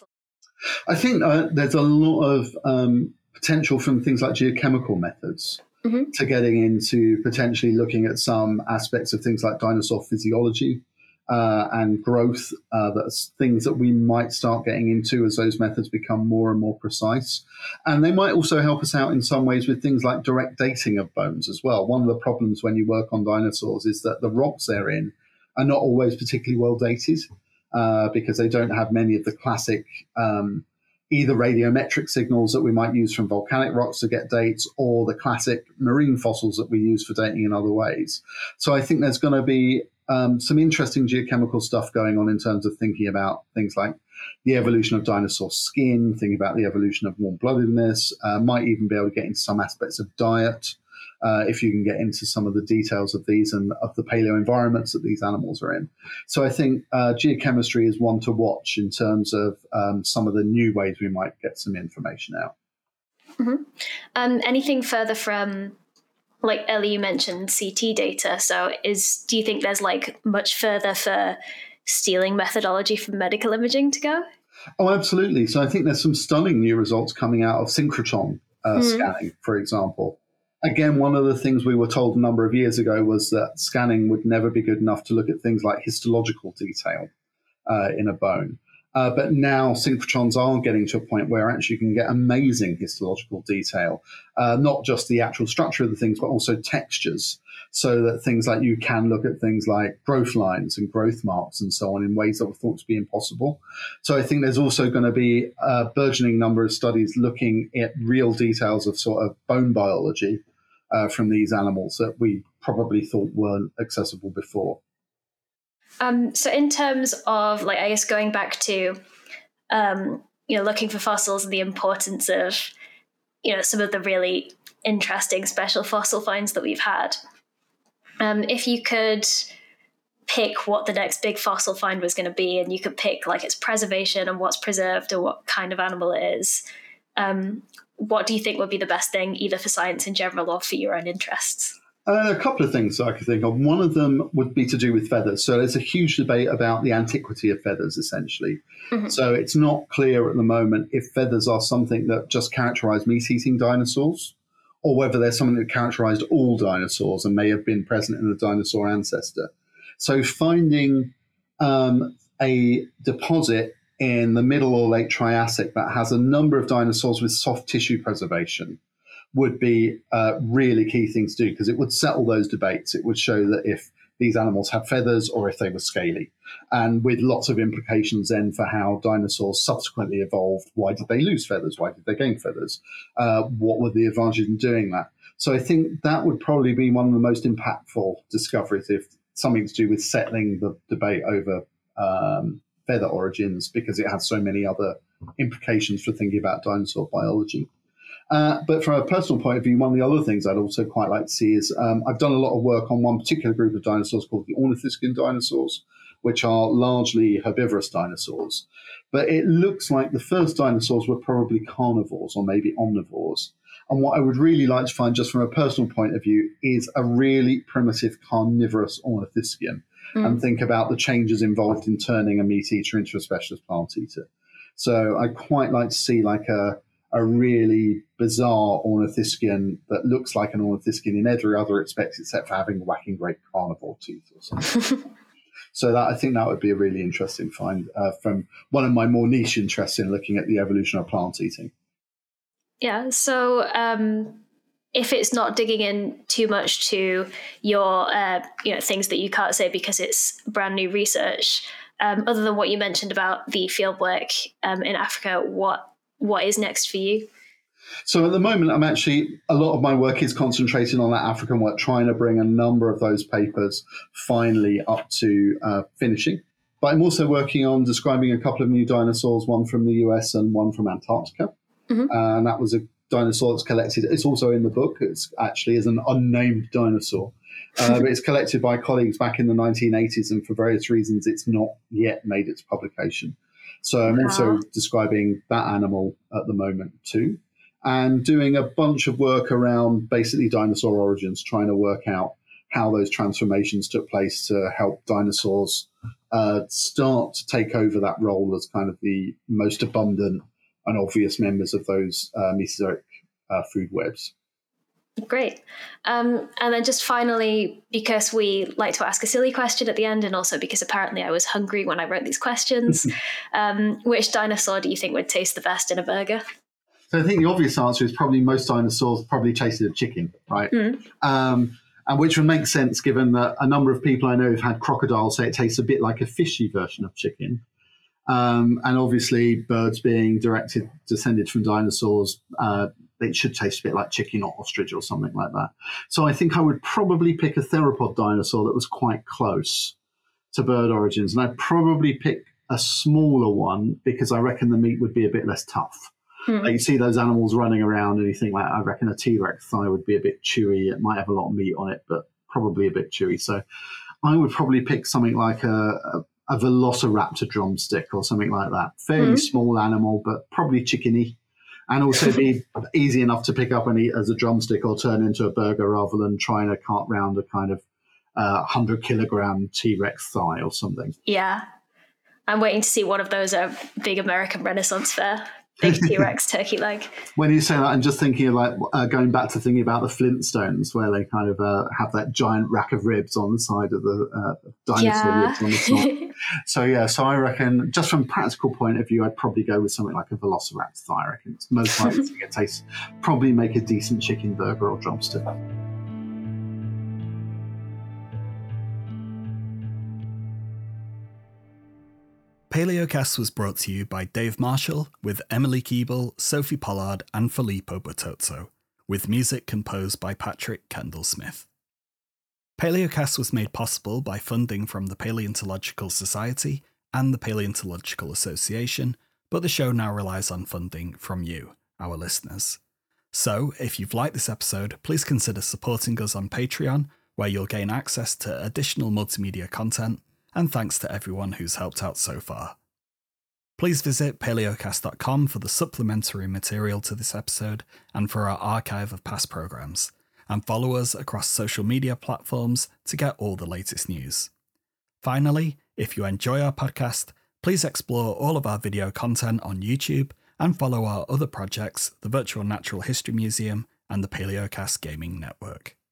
I think uh, there's a lot of um, potential from things like geochemical methods mm-hmm. to getting into potentially looking at some aspects of things like dinosaur physiology uh, and growth. Uh, that's things that we might start getting into as those methods become more and more precise. And they might also help us out in some ways with things like direct dating of bones as well. One of the problems when you work on dinosaurs is that the rocks they're in are not always particularly well dated uh, because they don't have many of the classic um, either radiometric signals that we might use from volcanic rocks to get dates, or the classic marine fossils that we use for dating in other ways. So I think there's going to be um, some interesting geochemical stuff going on in terms of thinking about things like the evolution of dinosaur skin, thinking about the evolution of warm-bloodedness, uh, might even be able to get into some aspects of diet, uh, if you can get into some of the details of these and of the paleo environments that these animals are in. So I think uh, geochemistry is one to watch in terms of um, some of the new ways we might get some information out. Mm-hmm. Um, anything further from, like earlier you mentioned C T data. So is do you think there's like much further for stealing methodology from medical imaging to go? Oh, absolutely. So I think there's some stunning new results coming out of synchrotron uh, mm-hmm. scanning, for example. Again, one of the things we were told a number of years ago was that scanning would never be good enough to look at things like histological detail uh, in a bone. Uh, but now synchrotrons are getting to a point where actually you can get amazing histological detail, uh, not just the actual structure of the things, but also textures, so that things like you can look at things like growth lines and growth marks and so on in ways that were thought to be impossible. So I think there's also going to be a burgeoning number of studies looking at real details of sort of bone biology uh, from these animals that we probably thought weren't accessible before. Um, so in terms of, like, I guess going back to, um, you know, looking for fossils and the importance of, you know, some of the really interesting special fossil finds that we've had, um, if you could pick what the next big fossil find was going to be, and you could pick like its preservation and what's preserved or what kind of animal it is, um, what do you think would be the best thing, either for science in general or for your own interests? Uh, a couple of things I could think of. One of them would be to do with feathers. So there's a huge debate about the antiquity of feathers, essentially. Mm-hmm. So it's not clear at the moment if feathers are something that just characterize meat-eating dinosaurs, or whether they're something that characterized all dinosaurs and may have been present in the dinosaur ancestor. So finding um, a deposit in the middle or late Triassic that has a number of dinosaurs with soft tissue preservation would be a really key thing to do, because it would settle those debates. It would show that if these animals had feathers or if they were scaly, and with lots of implications then for how dinosaurs subsequently evolved. Why did they lose feathers? Why did they gain feathers? Uh, what were the advantages in doing that? So I think that would probably be one of the most impactful discoveries, if something to do with settling the debate over um, feather origins, because it has so many other implications for thinking about dinosaur biology. Uh, but from a personal point of view, one of the other things I'd also quite like to see is um, I've done a lot of work on one particular group of dinosaurs called the ornithischian dinosaurs, which are largely herbivorous dinosaurs. But it looks like the first dinosaurs were probably carnivores or maybe omnivores. And what I would really like to find, just from a personal point of view, is a really primitive carnivorous ornithischian, mm. and think about the changes involved in turning a meat eater into a specialist plant eater. So I'd quite like to see like a a really bizarre ornithischian that looks like an ornithischian in every other respect except for having whacking great carnivore teeth or something. So that I think that would be a really interesting find uh, from one of my more niche interests in looking at the evolution of plant eating. Yeah, so um, if it's not digging in too much to your, uh, you know, things that you can't say because it's brand new research, um, other than what you mentioned about the fieldwork um, in Africa, what what is next for you? So at the moment, I'm actually, a lot of my work is concentrating on that African work, trying to bring a number of those papers finally up to uh, finishing. But I'm also working on describing a couple of new dinosaurs, one from the U S and one from Antarctica. Mm-hmm. Uh, and that was a dinosaur that's collected. It's also in the book. It's actually is an unnamed dinosaur. Uh, but it's collected by colleagues back in the nineteen eighties, and for various reasons, it's not yet made its publication. So I'm wow. also describing that animal at the moment too, and doing a bunch of work around basically dinosaur origins, trying to work out how those transformations took place to help dinosaurs uh, start to take over that role as kind of the most abundant and obvious members of those uh, Mesozoic uh, food webs. Great. Um, and then just finally, because we like to ask a silly question at the end, and also because apparently I was hungry when I wrote these questions, um, which dinosaur do you think would taste the best in a burger? So I think the obvious answer is probably most dinosaurs probably tasted of chicken, right? Mm. Um, and which would make sense given that a number of people I know have had crocodiles say it tastes a bit like a fishy version of chicken. Um, and obviously, birds being directed, descended from dinosaurs, uh, they should taste a bit like chicken or ostrich or something like that. So I think I would probably pick a theropod dinosaur that was quite close to bird origins. And I'd probably pick a smaller one because I reckon the meat would be a bit less tough. Hmm. Like you see those animals running around and you think, like, I reckon a T-Rex thigh would be a bit chewy. It might have a lot of meat on it, but probably a bit chewy. So I would probably pick something like a... a a velociraptor drumstick or something like that. Fairly mm. small animal, but probably chickeny. And also be easy enough to pick up and eat as a drumstick or turn into a burger rather than trying to cart round a kind of uh, one hundred kilogram T-Rex thigh or something. Yeah. I'm waiting to see one of those at a big American Renaissance fair. Big T-Rex turkey leg. When you say that, I'm just thinking of like uh, going back to thinking about the Flintstones, where they kind of uh, have that giant rack of ribs on the side of the uh, dinosaur yeah. ribs on the top. So yeah, so I reckon, just from a practical point of view, I'd probably go with something like a Velociraptor thigh. I reckon it's most likely to get taste, probably make a decent chicken burger or drumstick. Paleocast was brought to you by Dave Marshall, with Emily Keeble, Sophie Pollard and Filippo Bertozzo, with music composed by Patrick Kendall-Smith. Paleocast was made possible by funding from the Paleontological Society and the Paleontological Association, but the show now relies on funding from you, our listeners. So, if you've liked this episode, please consider supporting us on Patreon, where you'll gain access to additional multimedia content, and thanks to everyone who's helped out so far. Please visit paleocast dot com for the supplementary material to this episode and for our archive of past programmes, and follow us across social media platforms to get all the latest news. Finally, if you enjoy our podcast, please explore all of our video content on YouTube and follow our other projects, the Virtual Natural History Museum and the Paleocast Gaming Network.